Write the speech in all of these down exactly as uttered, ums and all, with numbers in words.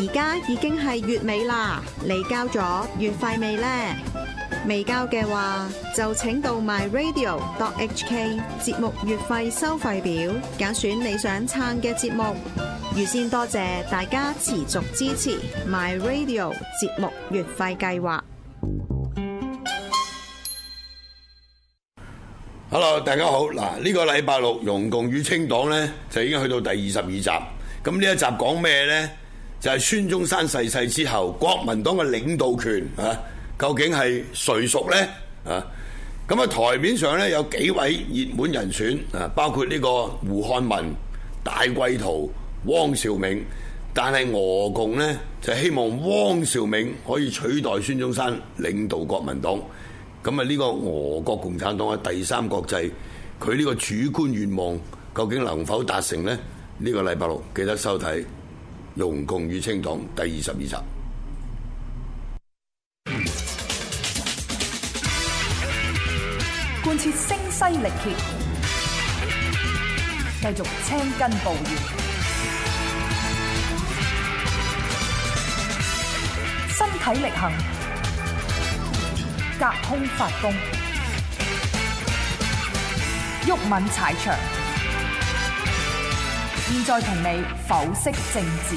家已經係月尾啦，你交咗月費未呢？未交嘅話，就請到 my radio dot h k 節目月費收費表，揀選你想撐嘅節目。預先多謝大家持續支持 my radio 節目月費計劃。 Hello， 大家好。嗱，呢個禮拜六容共與清黨呢，就已經去到第二十二集。咁呢一集講咩呢？就係、是、孫中山逝世之後，國民黨嘅領導權啊，究竟係誰屬呢？啊，咁啊台面上呢，有幾位熱門人選啊，包括呢個胡漢民、戴季陶、汪兆銘。但係俄共呢，就希望汪兆銘可以取代孫中山領導國民黨。咁啊呢個俄國共產黨嘅第三國際，佢呢個主觀願望究竟能否達成呢？呢、這個禮拜六記得收睇《容共與清黨》第二十二集。 貫徹聲嘶力竭，繼續青筋暴現，身體力行，隔空發功，毓民踩場。現在同你剖析政治。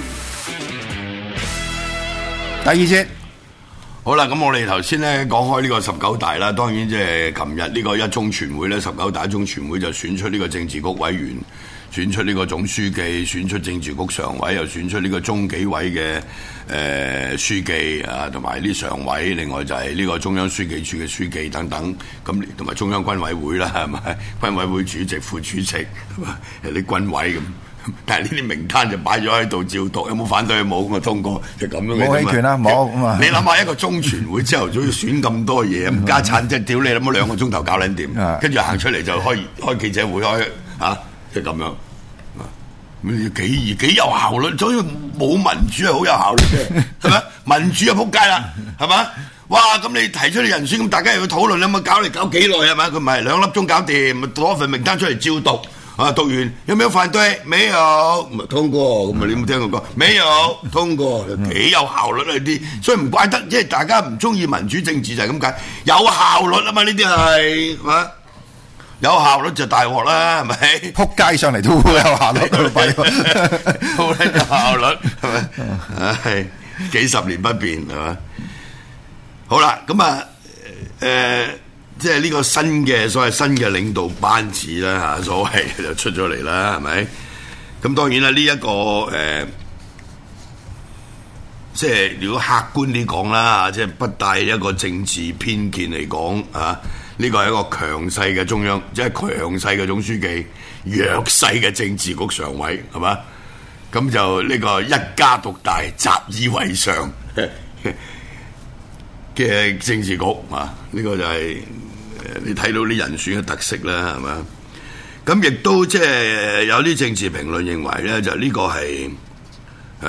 第二節，好啦，咁我哋頭先咧講開呢個十九大啦，當然即係琴日呢個一中全會咧，十九大一中全會就選出呢個政治局委員，選出呢個總書記，選出政治局常委，又選出呢個中紀委嘅誒、呃、書記啊，同埋啲常委，另外就係呢個中央書記處嘅書記等等，咁同埋中央軍委會啦，係咪？軍委會主席、副主席，係嘛？啲軍委咁。但係呢啲名單就擺咗喺度照讀，有冇反對？冇咁啊通過，就咁樣嘅。 冇棄權啦，冇咁啊！ 你諗下一個中全會朝頭早要選咁多嘢，唔家產即係屌你諗咗兩個鐘頭搞撚掂，跟住行出嚟就開開記者會開嚇，即係咁樣。咁幾易幾有效率，所以冇民主係好有效率嘅，係咪？民主就撲街啦，係嘛？哇！咁你提出啲人選，咁大家又要討論，有冇搞嚟搞幾耐係咪？佢唔係兩粒鐘搞掂，咪攞份名單出嚟照讀。啊！讀完有冇有反對？沒有，咁通過。咁啊，你有冇聽過講？沒有通過，幾有效率啊！呢啲，所以唔怪得，即係大家唔中意民主政治就係咁解，有效率啊嘛！呢啲係係嘛？有效率就大鑊啦，係咪？ 撲街上嚟都會有效率， 好有效率係咪？唉，幾十年不變係嘛？好啦，咁啊，誒、呃。即係呢個新嘅所謂新嘅領導班子啦嚇，所謂就出咗嚟啦，係咪？咁當然啦，呢、這、一個誒、呃，即係如果客觀啲講啦，即係不帶一個政治偏見嚟講啊，呢個係一個強勢嘅中央，即係強勢嘅總書記，弱勢嘅政治局常委，係嘛？咁就呢個一家獨大、習以為常嘅政治局啊，呢、這個就係、是。你睇到啲人選嘅特色啦，係嘛？咁亦都即係有啲政治評論認為咧，就呢個係誒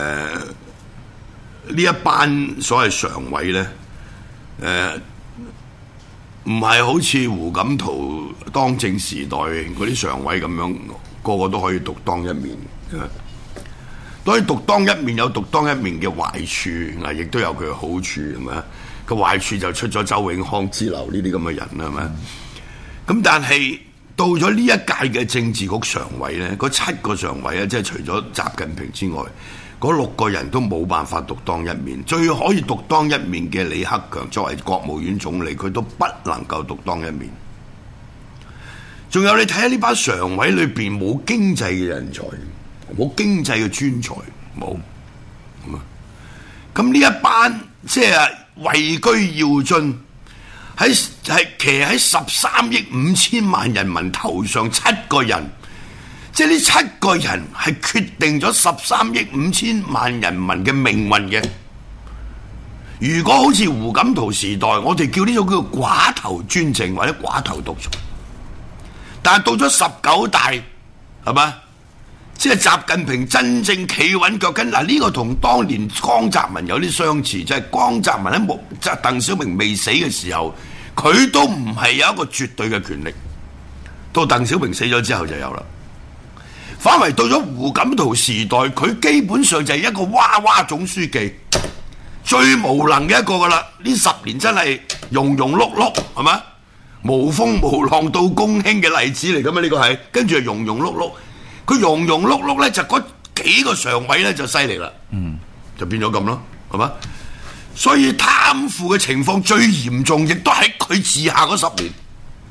呢一班所謂常委咧，誒唔係好似胡錦濤當政時代嗰啲常委咁樣，個個都可以獨當一面。當然獨當一面有獨當一面嘅壞處，啊，亦都有佢嘅好處，係咪？個壞處就出咗周永康之流呢啲咁嘅人啦，係咪？咁、嗯、但係到咗呢一屆嘅政治局常委咧，嗰七個常委啊，即係除咗習近平之外，嗰六個人都冇辦法獨當一面。最可以獨當一面嘅李克強作為國務院總理，佢都不能夠獨當一面。仲有你睇下呢班常委裏邊冇經濟嘅人才，冇經濟嘅專才，冇咁啊！咁呢一班即係位居要津，喺係騎喺十三億五千萬人民頭上七個人，即係呢七個人係決定咗十三億五千萬人民嘅命運嘅。如果好似胡錦濤時代，我哋叫呢種叫做寡頭專政或者寡頭獨裁，但係到咗十九大，係嘛？即係習近平真正企穩腳跟，嗱，呢個同當年江澤民有啲相似，就係、是、江澤民喺木即係鄧小平未死嘅時候，佢都唔係有一個絕對嘅權力，到鄧小平死咗之後就有啦。 反為到咗胡錦濤時代，佢基本上就係一個娃娃總書記，最無能嘅一個噶啦。呢十年真係庸庸碌碌，係嘛？無風無浪到公興嘅例子嚟噶嘛？呢個係跟住係庸庸碌碌，佢庸庸碌碌咧就嗰幾個常委咧就犀利啦，嗯，就變咗咁咯，係嘛？所以貪腐嘅情況最嚴重，亦都喺佢治下嗰十年。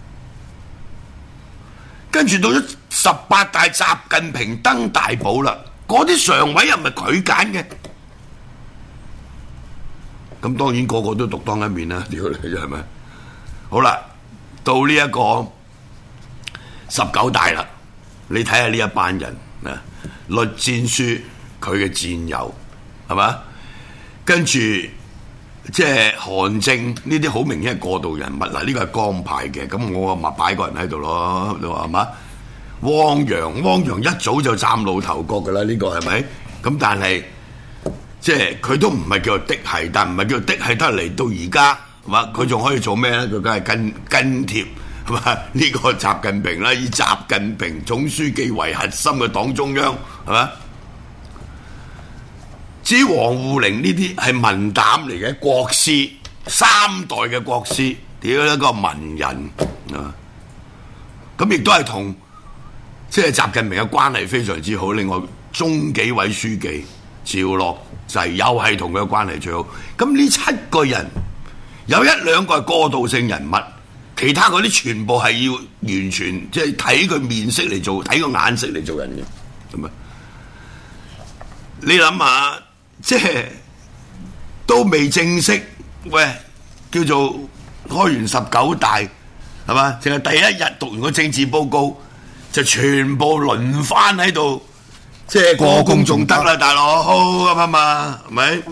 跟住到咗十八大，習近平登大寶啦，嗰啲常委又唔係佢揀嘅，咁當然個個都獨當一面啦，屌你係咪？好啦，到呢一個十九大啦，你睇下呢一班人啊，栗戰書佢嘅戰友係嘛？跟住即係韓正呢啲好明顯係過渡人物嗱，呢個係江派嘅，咁我咪擺個人喺度咯，你話係嘛？汪洋，汪洋一早就嶄露頭角噶啦，呢個係咪？咁但係即係佢都唔係叫做嫡系，但唔係叫做嫡系得嚟到而家係嘛？佢仲可以做咩咧？佢梗係跟跟貼係嘛？呢個習近平啦，以習近平總書記為核心嘅黨中央係嘛？至於王滬寧呢啲係文膽嚟嘅國師，三代嘅國師，屌一個文人啊！咁亦都係同即係習近平嘅關係非常之好。另外中紀委書記趙樂際又係同佢嘅關係最好。咁呢七個人有一兩個係過渡性人物，其他嗰啲全部係要完全即係睇佢面色嚟做，睇個眼色嚟做人嘅，係咪？你諗下。即係都未正式，喂，叫做開完十九大，係嘛？淨係第一日讀完個政治報告，就全部輪番喺度，即係過功仲得啦，大佬咁啊嘛，係咪？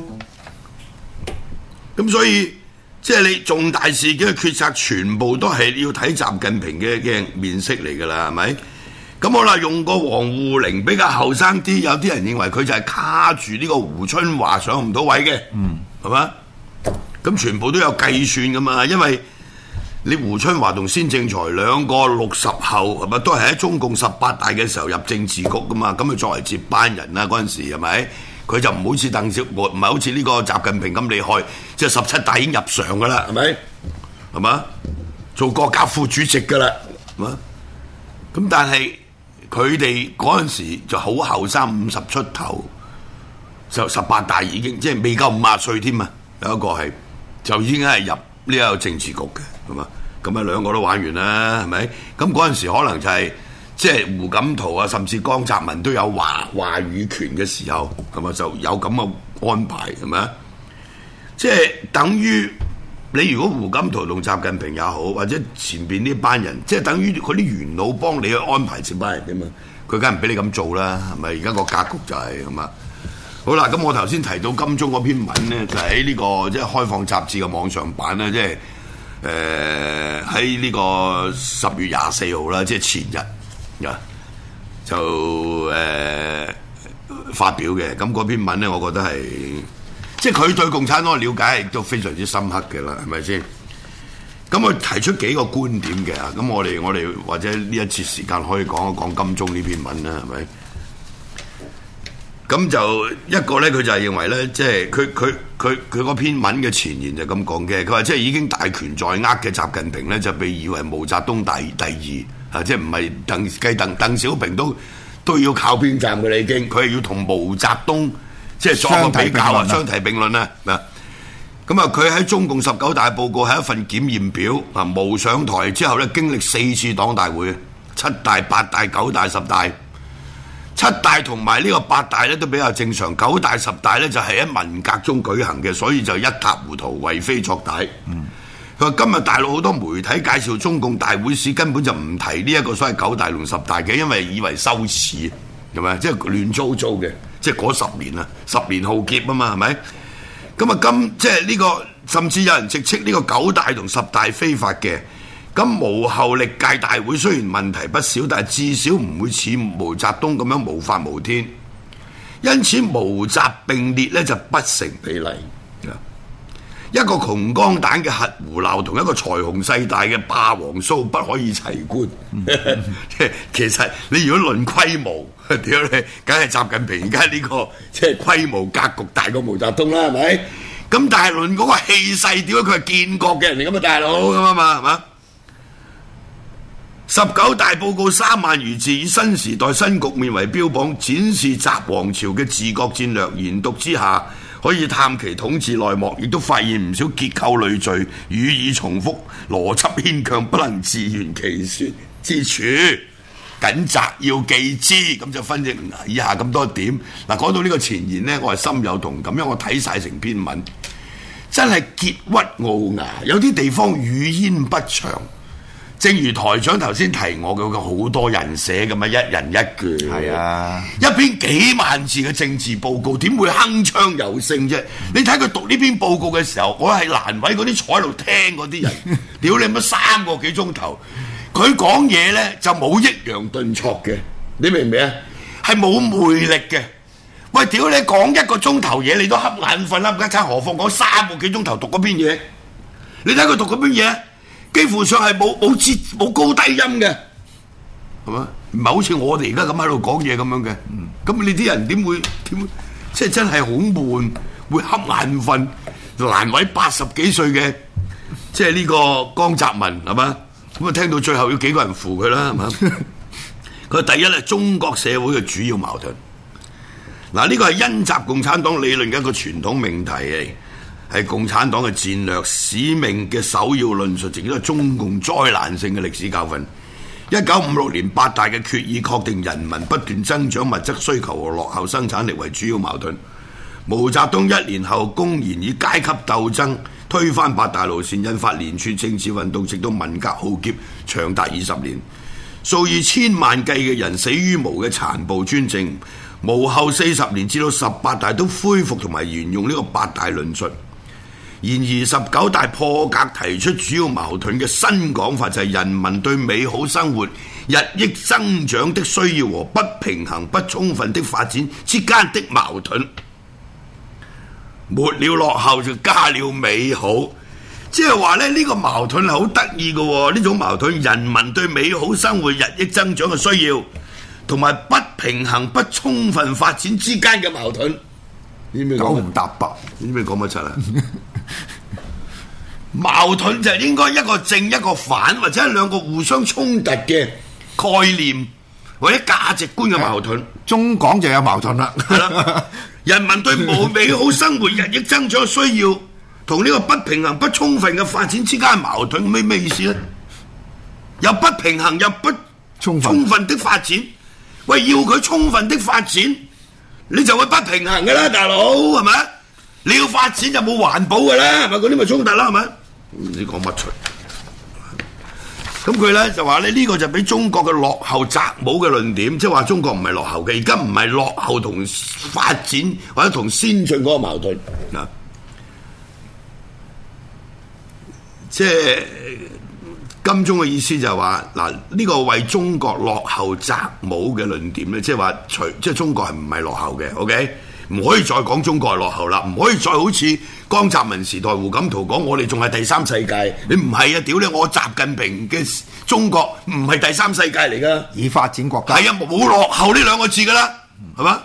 咁所以即係你重大事件嘅決策，全部都係要睇習近平嘅嘅面色嚟㗎啦，係咪？咁好啦，用個王滬寧比較後生啲，有啲人認為佢就係卡住呢個胡春華上唔到位嘅，嗯，係嘛？咁全部都有計算噶嘛，因為你胡春華同先正才兩個六十後係咪都係喺中共十八大嘅時候入政治局噶嘛？咁佢作為接班人啦，嗰陣時係咪？佢就唔好似鄧小平，唔係好似呢個習近平咁厲害，即係十七大已經入常噶啦，係咪？係嘛？做國家副主席噶啦，係嘛？咁但係。佢哋嗰陣時就好後生，五十出頭，就十八大已經即係未夠五十歲添啊！有一個係就已經係入呢個政治局嘅，係嘛？咁啊兩個都玩完啦，係咪？咁嗰陣時可能就係、是、即係胡錦濤啊，甚至江澤民都有話話語權嘅時候，係咪就有咁嘅安排係咪？即係等於。你如果胡錦濤同習近平也好，或者前邊呢班人，即係等於佢啲元老幫你去安排接班人嘅嘛，佢梗係唔俾你咁做啦，係咪？而家個格局就係咁啊。好啦，咁我頭先提到金鐘嗰篇文咧，就喺呢個即係開放雜誌嘅網上版咧，即係誒喺呢個十月廿四號啦，即係前日啊，就誒、呃、發表嘅。咁嗰篇文咧，我覺得係。即係佢對共產黨嘅了解亦都非常之深刻嘅啦，係咪先？咁佢提出幾個觀點嘅，咁我哋我哋或者呢一次時間可以講一講金鐘呢篇文啦，係咪？咁就一個咧，佢就係認為咧，即係佢佢佢佢嗰篇文嘅前言就咁講嘅，佢話即係已經大權在握嘅習近平咧，就被以為毛澤東第第二啊，即係唔係鄧計鄧鄧小平都都要靠邊站嘅啦，已經佢係要同毛澤東。即係作個比較啊，相提並論啊，嗱，咁啊，佢喺中共十九大報告係一份檢驗表啊，毛上台之後咧，經歷四次黨大會，七大、八大、九大、十大，七大同埋呢個八大咧都比較正常，九大、十大咧就係喺文革中舉行嘅，所以就一塌糊塗，為非作歹。嗯，佢話今日大陸好多媒體介紹中共大會史，根本就唔提呢一個所謂九大同十大嘅，因為以為羞恥，係咪？即係亂糟糟嘅。即係嗰十年啊，十年浩劫啊嘛，係咪？咁啊，今即係呢個，甚至有人直斥呢個九大同十大非法嘅。咁毛後歷屆大會雖然問題不少，但係至少唔會似毛澤東咁樣無法無天。因此毛習並列咧就不成比例。 一個窮光蛋嘅核胡鬧同一個財雄勢大嘅霸王騷不可以齊觀。其實你如果論規模，屌你，梗係習近平而家呢個即係規模格局大過毛澤東啦，係咪？咁但係論嗰個氣勢，屌佢係建國嘅人嚟㗎嘛，大佬咁啊嘛，係嘛？十九大報告三萬餘字，以新時代新局面為標榜，展示習王朝嘅治國戰略。研讀之下，可以探其統治內幕，亦都發現唔少結構累贅、語意重複、邏輯牽強、不能自圓其說之處，謹摘要記之。咁就分析以下咁多點。嗱，講到呢個前言呢，我係深有同感，因為我睇晒成篇文，真係傑鬱傲牙，有啲地方語焉不詳。正如台長頭先提我嘅，好多人寫㗎嘛，一人一句。係啊，一篇幾萬字嘅政治報告，點會鏗鏘有聲啫？你睇佢讀呢篇報告嘅時候，我係難為嗰啲坐喺度聽嗰啲人，屌你乜三個幾鐘頭，佢講嘢咧就冇抑揚頓挫嘅，你明唔明啊？係冇魅力嘅。喂，屌你講一個鐘頭嘢，你都瞌眼瞓啦，唔家何況講三個幾鐘頭讀嗰篇嘢？你睇佢讀嗰篇嘢。幾乎上係冇冇節冇高低音嘅，係嘛？唔係好似我哋而家咁喺度講嘢咁樣嘅。咁、嗯、你啲人點會點？即係真係好悶，會瞌眼瞓。難為八十幾歲嘅，即係呢個江澤民係嘛？咁啊聽到最後要幾個人扶佢啦，係嘛？佢第一係中國社會嘅主要矛盾。嗱，呢個係因習共產黨理論嘅一個傳統命題嚟。係共產黨嘅戰略使命嘅首要論述，亦都係中共災難性嘅歷史教訓。一九五六年八大嘅決議確定人民不斷增長物質需求和落後生產力為主要矛盾。毛澤東一年後公然以階級鬥爭推翻八大路線，引發連串政治運動，直到文革浩劫，長達二十年，數以千萬計嘅人死於毛嘅殘暴專政。毛後四十年至到十八大都恢復同埋沿用呢個八大論述。然而十九大破格提出主要矛盾嘅新講法，就係人民對美好生活日益增長的需要和不平衡不充分的發展之間的矛盾。沒了落後就加了美好，即係話咧呢個矛盾係好得意嘅喎。呢種矛盾，人民對美好生活日益增長嘅需要同埋不平衡不充分發展之間嘅矛盾， 九唔搭八， 你知唔知講乜柒啊？矛盾就係應該一個正一個反，或者係兩個互相衝突嘅概念或者價值觀嘅矛盾。 中港就有矛盾啦。 人民對冇美好生活日益增長嘅需要，同呢個不平衡不充分嘅發展之間嘅矛盾，咩咩意思咧？又不平衡又不充分，充分的發展，喂，要佢充分的發展，你就會不平衡嘅啦，大佬係咪？你要發展就冇環保嘅啦，係咪？嗰啲咪衝突啦，係咪？唔知講乜出？咁佢咧就話咧呢個就俾中國嘅落後習武嘅論點，即係話中國唔係落後嘅，而家唔係落後同發展或者同先進嗰個矛盾嗱，即係金鐘嘅意思就係話嗱，呢個為中國落後習武嘅論點咧，即係話除即係中國係唔係落後嘅 ，OK？唔可以再講中國係落後啦，唔可以再好似江澤民時代胡錦濤講我哋仲係第三世界，你唔係啊！屌你，我習近平嘅中國唔係第三世界嚟噶， 已發展國家係啊，冇落後呢兩個字噶啦，係嘛？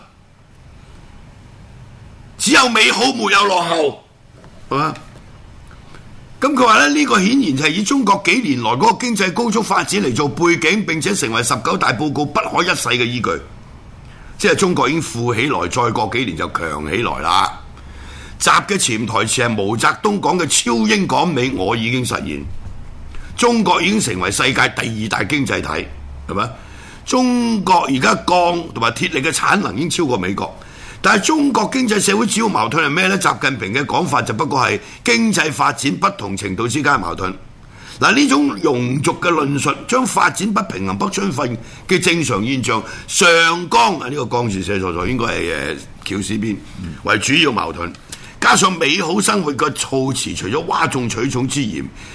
只有美好，沒有落後，係嘛？咁佢話咧呢個顯然就係以中國幾年來嗰個經濟高速發展嚟做背景，並且成為十九大報告不可一世嘅依據。即係中國已經富起來，再過幾年就強起來啦。習嘅潛台詞係毛澤東講嘅超英趕美，我已經實現。中國已經成為世界第二大經濟體，係咪？中國而家鋼同埋鐵力嘅產能已經超過美國，但係中國經濟社會主要矛盾係咩呢？習近平嘅講法就不過係經濟發展不同程度之間嘅矛盾。嗱，呢種庸俗嘅論述，將發展不平衡不充分嘅正常現象上綱啊，呢、這個綱字寫錯咗，應該係誒翹屎邊為主要矛盾，加上美好生活嘅措辭，除咗嘩眾取寵之嫌，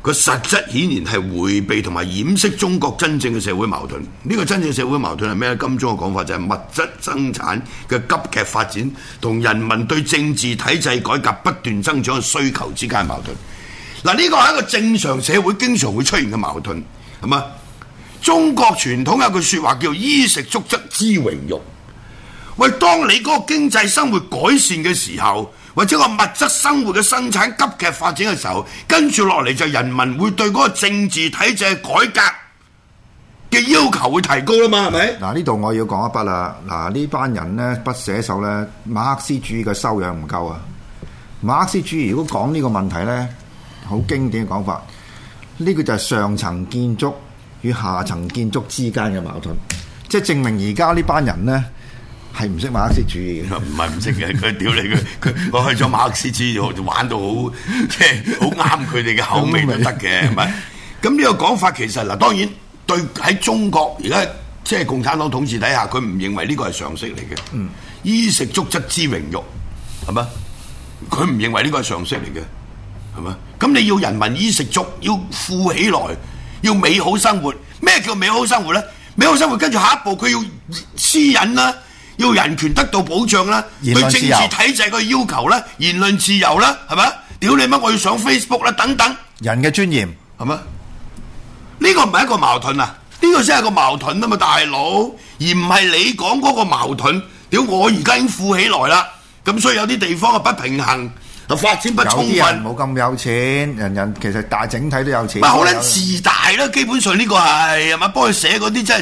個實質顯然係迴避同埋掩飾中國真正嘅社會矛盾。呢、這個真正社會矛盾係咩咧？金鐘嘅講法就係物質生產嘅急劇發展同人民對政治體制改革不斷增長嘅需求之間矛盾。嗱，呢個係一個正常社會經常會出現嘅矛盾，係嘛？中國傳統有句説話叫衣食足則知榮辱。喂，當你嗰個經濟生活改善嘅時候，或者個物質生活嘅生產急劇發展嘅時候，跟住落嚟就人民會對嗰個政治體制改革嘅要求會提高啦嘛，係咪？ 嗱，呢度我要講一筆啦。嗱，呢班人咧不寫手咧，馬克思主義嘅修養唔夠啊。馬克思主義如果講呢個問題咧，好經典嘅講法，呢、這個就係上層建築與下層建築之間嘅矛盾，即係證明而家呢班人咧係唔識馬克思主義嘅。 唔係唔識嘅，佢屌你佢佢我去咗馬克思主義就玩到好即係好啱佢哋嘅口味都得嘅，係咪？咁呢個講法其實嗱，當然對喺中國而家即係共產黨統治底下，佢唔認為呢個係常識嚟嘅。嗯，衣食足則知榮辱，係咪？佢唔認為呢個係常識嚟嘅。係嘛？咁你要人民衣食足，要富起來，要美好生活。咩叫美好生活咧？美好生活跟住下一步，佢要私隱啦，要人權得到保障啦，對政治體制個要求啦，言論自由啦，係咪？屌你乜？我要上 Facebook 啦，等等。 人嘅尊嚴係嘛？呢個唔係一個矛盾啊！呢個先係個矛盾啊嘛，大佬，而唔係你講嗰個矛盾。屌我而家已經富起來啦，咁所以有啲地方啊不平衡。發展不充分， 有啲人冇咁有錢，人人其實大整體都有錢。 咪好撚自大啦，基本上呢個係係咪？幫佢寫嗰啲真係。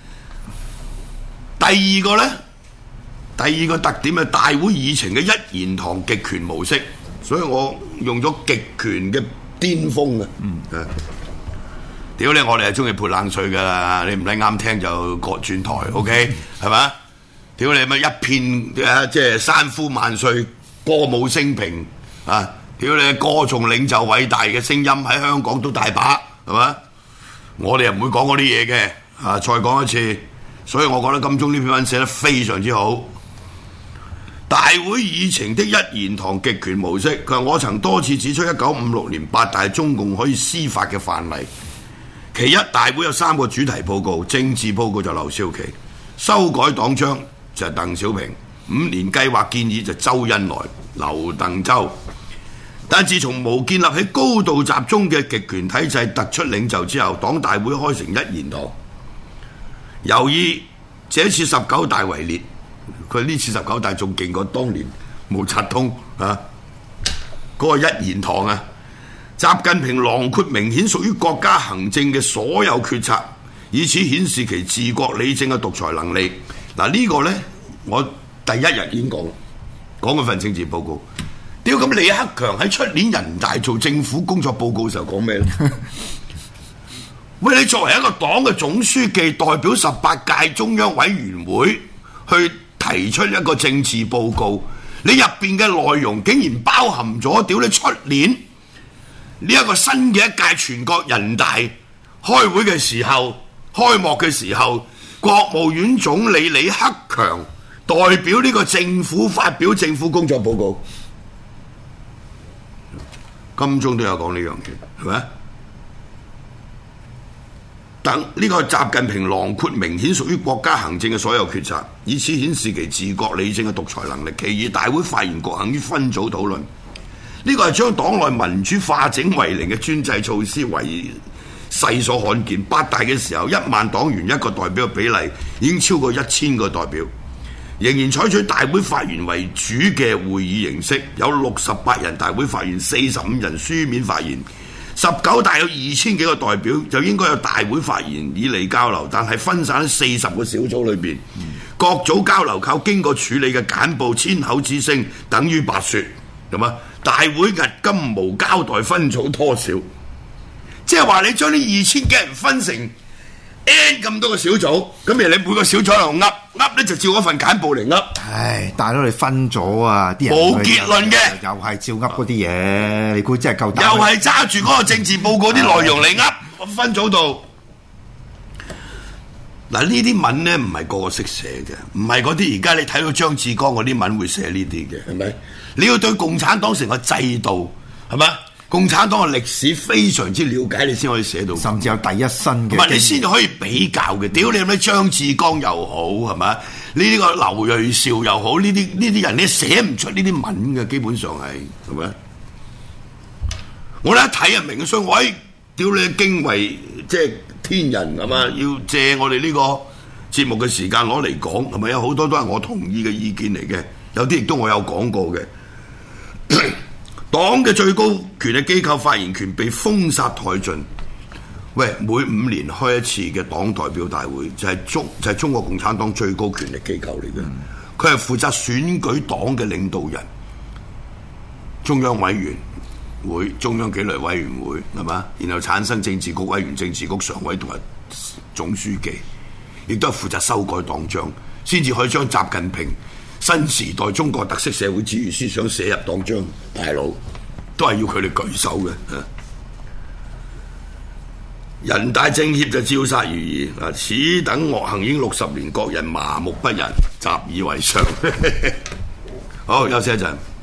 第二個咧，第二個特點係大會議程嘅一言堂極權模式，所以我用咗極權嘅巔峰嘅。嗯，係。屌你，我哋係中意潑冷水㗎啦，你唔使啱聽就各轉台 ，OK 係嘛？屌你咪一片啊，即係山呼萬歲。歌舞升平啊！屌你，歌頌領袖偉大嘅聲音喺香港都大把，係嘛？我哋又唔會講嗰啲嘢嘅啊！再講一次，所以我覺得金鐘呢篇文寫得非常之好。大會議程的一言堂極權模式，佢話我曾多次指出，一九五六年八大中共可以司法嘅範例。其一，大會有三個主題報告，政治報告就劉少奇，修改黨章就係鄧小平。五年計劃建議就周恩來、劉鄧周，但自從無建立起高度集中嘅極權體制突出領袖之後，黨大會開成一言堂。由於這次十九大為烈，佢呢次十九大仲勁過當年毛澤東啊嗰、那個一言堂啊！習近平囊括明顯屬於國家行政嘅所有決策，以此顯示其治國理政嘅獨裁能力。嗱、這個、呢個咧，我。第一日已經講，講嗰份政治報告。屌咁，李克強喺出年人大做政府工作報告嘅時候講咩咧？喂，你作為一個黨嘅總書記，代表十八屆中央委員會去提出一個政治報告，你入邊嘅內容竟然包含咗屌你出年呢一個新嘅一屆全國人大開會嘅時候，開幕嘅時候，國務院總理李克強代表呢個政府發表政府工作報告，金鐘都有講呢樣嘢，係咪？等呢、這個習近平囊括明顯屬於國家行政嘅所有決策，以此顯示其治國理政嘅獨裁能力。其二，大會發言局限於分組討論，呢、這個係將黨內民主化整為零嘅專制措施為世所罕見。八大嘅時候，一萬黨員一個代表嘅比例已經超過一千個代表。仍然採取大會發言為主嘅會議形式，有六十八人大會發言，四十五人書面發言。十九大有二千幾個代表，就應該有大會發言以嚟交流，但係分散喺四十個小組裏邊，嗯、各組交流靠經過處理嘅簡報、千口之聲等於白説，係嘛？大會迄今無交代分組多少，即係話你將呢二千幾人分成 N 咁多個小組，咁而你每個小組喺度噏噏咧，就照嗰份簡報嚟噏。 唉，大佬你分咗啊，啲人冇結論嘅， 又係照噏嗰啲嘢，你估真係夠膽？ 又係揸住嗰個政治報告啲內容嚟噏，分組度。嗱，呢啲文咧唔係個個識寫嘅，唔係嗰啲而家你睇到張志剛嗰啲文會寫呢啲嘅，係咪？你要對共產黨成個制度係咪？ 共產黨嘅歷史非常之了解，你先可以寫到， 甚至有第一身嘅。 唔係你先可以比較嘅。屌你咩張志剛又好係咪？呢啲個劉銳紹又好，呢啲呢啲人你寫唔出呢啲文嘅，基本上係係咪？我哋一睇就明嘅，所以我喺屌你驚為即係天人係嘛？要借我哋呢個節目嘅時間攞嚟講係咪？有好多都係我同意嘅意見嚟嘅，有啲亦都我有講過嘅。黨嘅最高權力機構發言權被封殺殆盡。喂，每五年開一次嘅黨代表大會，就係中就係中國共產黨最高權力機構嚟嘅。佢係負責選舉黨嘅領導人、中央委員會、中央紀律委員會係嘛？然後產生政治局委員、政治局常委同埋總書記，亦都係負責修改黨章，先至可以將習近平新時代中國特色社會主義思想寫入黨章。大佬都係要佢哋舉手嘅。人大政協就照殺如儀，嗱，此等惡行已經六十年，國人麻木不仁，習以為常。好，休息一陣。